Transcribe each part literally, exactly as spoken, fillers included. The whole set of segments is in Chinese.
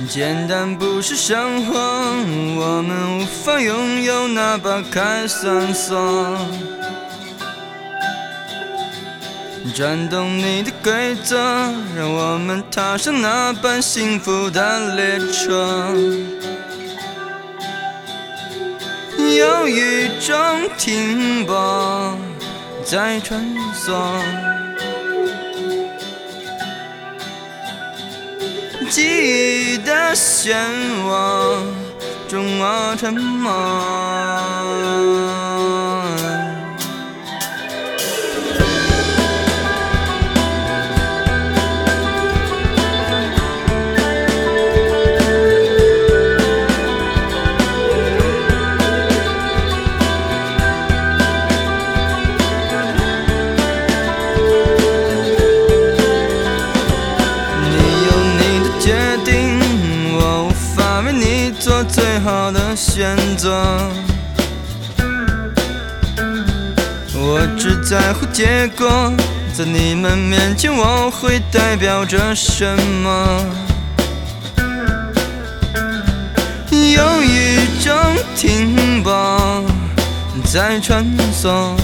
简单不是生活，我们无法拥有那把开伞锁。转动你的规则，让我们踏上那班幸福的列车。有一种停泊在穿梭，记忆的漩涡中我沉默。做最好的选择，我只在乎结果，在你们面前我会代表着什么？有一种停泊在穿梭，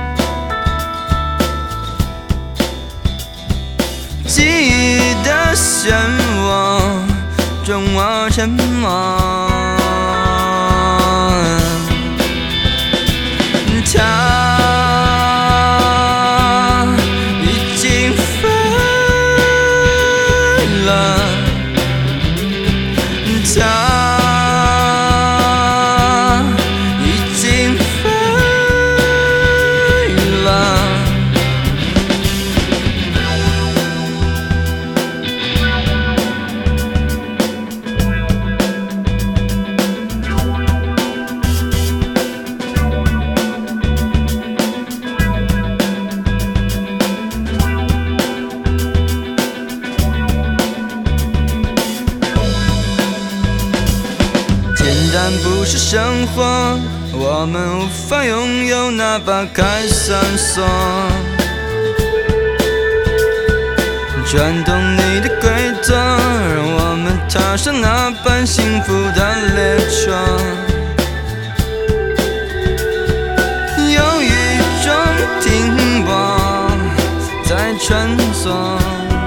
记忆的漩涡中我沉默。它已经飞了，它已经飞了。简单不是生活，我们无法拥有那把开伞锁。转动你的规则，让我们踏上那班幸福的列车。有一种停泊在穿梭，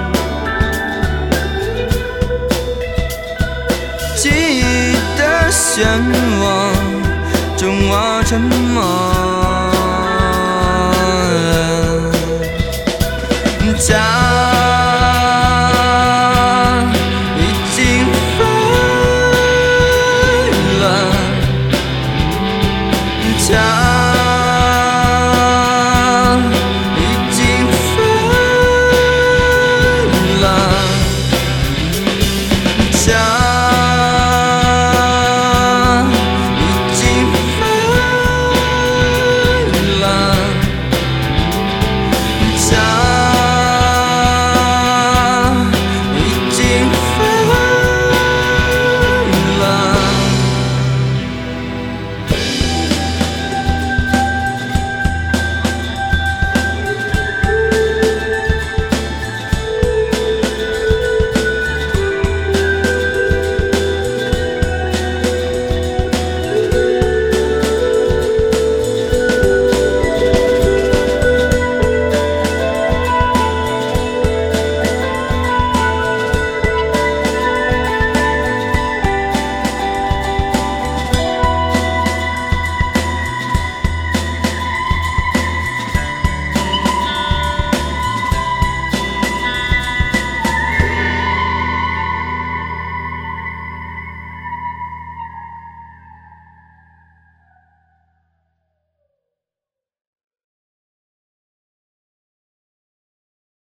记忆的漩涡中我沉默。它